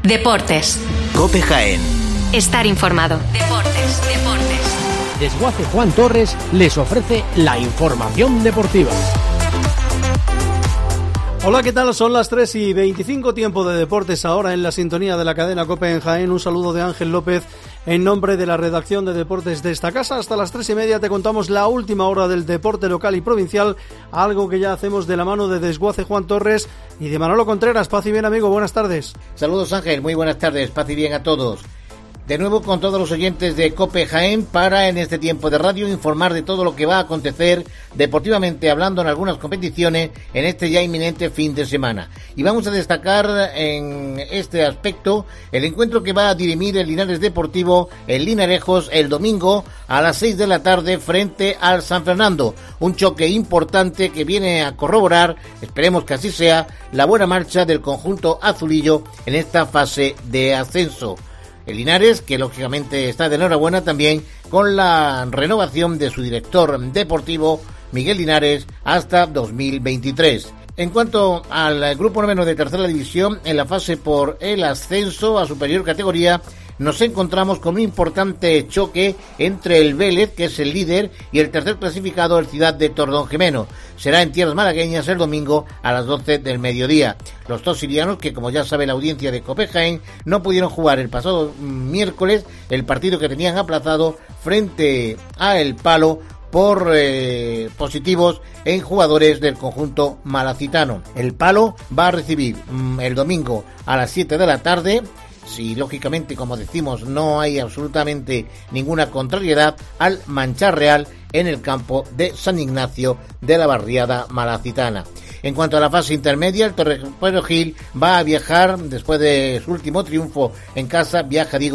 Deportes. COPE Jaén. Estar informado. Deportes. Desguace Juan Torres les ofrece la información deportiva. Hola, ¿qué tal? Son las 3:25, tiempo de deportes ahora en la sintonía de la cadena COPE en Jaén. Un saludo de Ángel López en nombre de la redacción de deportes de esta casa. Hasta las 3:30 te contamos la última hora del deporte local y provincial, algo que ya hacemos de la mano de Desguace Juan Torres y de Manolo Contreras. Paz y bien, amigo, buenas tardes. Saludos, Ángel, muy buenas tardes, paz y bien a todos. De nuevo con todos los oyentes de COPE Jaén para, en este tiempo de radio, informar de todo lo que va a acontecer deportivamente hablando en algunas competiciones en este ya inminente fin de semana. Y vamos a destacar en este aspecto el encuentro que va a dirimir el Linares Deportivo en Linarejos el domingo a las 6 de la tarde frente al San Fernando. Un choque importante que viene a corroborar, esperemos que así sea, la buena marcha del conjunto azulillo en esta fase de ascenso. El Linares, que lógicamente está de enhorabuena también con la renovación de su director deportivo, Miguel Linares, hasta 2023. En cuanto al grupo noveno de tercera división, en la fase por el ascenso a superior categoría, nos encontramos con un importante choque entre el Vélez, que es el líder, y el tercer clasificado, el Ciudad de Tordón-Jimeno. Será en tierras malagueñas el domingo a las 12 del mediodía. Los tosirianos, que como ya sabe la audiencia de COPE Jaén, no pudieron jugar el pasado miércoles el partido que tenían aplazado frente a El Palo por positivos en jugadores del conjunto malacitano. El Palo va a recibir el domingo a las 7 de la tarde, si lógicamente, como decimos, no hay absolutamente ninguna contrariedad, al Manchar Real en el campo de San Ignacio de la barriada malacitana. En cuanto a la fase intermedia, el Torrejón Gil va a viajar, después de su último triunfo en casa,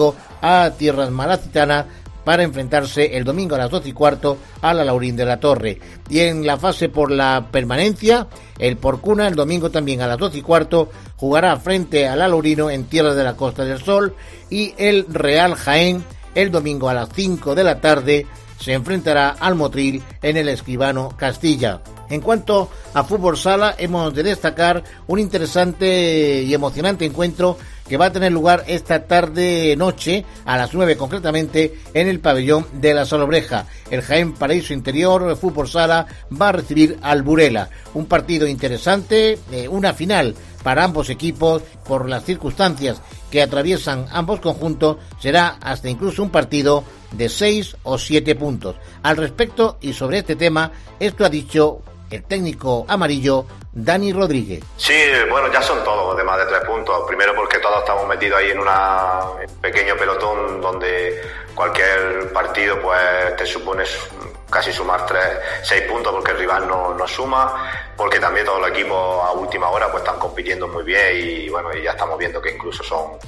a tierras malacitanas para enfrentarse el domingo a las 12:15 a la Laurín de la Torre. Y en la fase por la permanencia, el Porcuna el domingo también a las 12:15 jugará frente al Alaurino en tierras de la Costa del Sol, y el Real Jaén el domingo a las 5 de la tarde se enfrentará al Motril en el Escribano Castilla. En cuanto a fútbol sala, hemos de destacar un interesante y emocionante encuentro que va a tener lugar esta tarde-noche, a las 9 concretamente, en el pabellón de la Salobreja. El Jaén Paraíso Interior Fútbol Sala va a recibir al Burela. Un partido interesante, una final para ambos equipos, por las circunstancias que atraviesan ambos conjuntos, será hasta incluso un partido de 6 o 7 puntos. Al respecto y sobre este tema, esto ha dicho el técnico amarillo, Dani Rodríguez. Sí, bueno, ya son todos de más de 3 puntos. Primero porque todos estamos metidos ahí en un pequeño pelotón donde cualquier partido pues te supone casi sumar 6 puntos porque el rival no suma, porque también todos los equipos a última hora pues están compitiendo muy bien y bueno, y ya estamos viendo que incluso son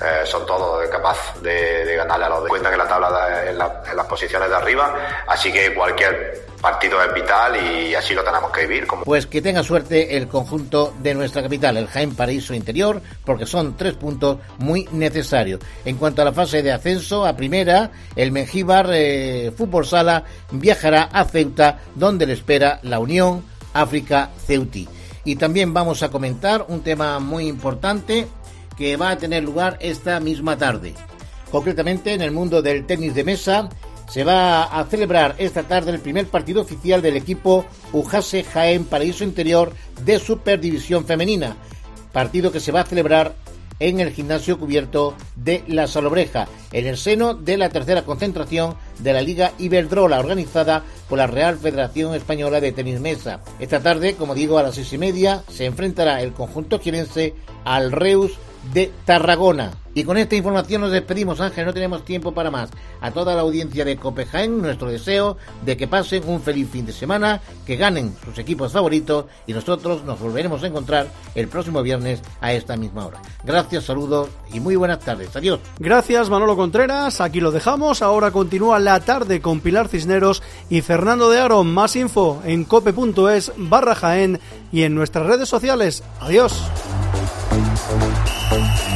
todos capaces de ganarle a los de cuenta que la tabla en las posiciones de arriba, así que cualquier partido es vital y así lo tenemos que vivir. Pues que tenga suerte el conjunto de nuestra capital, el Jaén Paraíso Interior, porque son 3 puntos muy necesarios. En cuanto a la fase de ascenso a primera, el Mengíbar Fútbol Sala viajará a Ceuta, donde le espera la Unión África Ceuti. Y también vamos a comentar un tema muy importante que va a tener lugar esta misma tarde. Concretamente, en el mundo del tenis de mesa, se va a celebrar esta tarde el primer partido oficial del equipo UJASE Jaén Paraíso Interior de Superdivisión Femenina, partido que se va a celebrar en el gimnasio cubierto de La Salobreja, en el seno de la tercera concentración de la Liga Iberdrola, organizada por la Real Federación Española de Tenis Mesa. Esta tarde, como digo, a las 6:30 se enfrentará el conjunto quirense al Reus de Tarragona. Y con esta información nos despedimos, Ángel, no tenemos tiempo para más. A toda la audiencia de COPE Jaén, nuestro deseo de que pasen un feliz fin de semana, que ganen sus equipos favoritos y nosotros nos volveremos a encontrar el próximo viernes a esta misma hora. Gracias, saludos y muy buenas tardes. Adiós. Gracias, Manolo Contreras. Aquí lo dejamos. Ahora continúa la tarde con Pilar Cisneros y Fernando de Aro. Más info en cope.es/Jaén y en nuestras redes sociales. Adiós.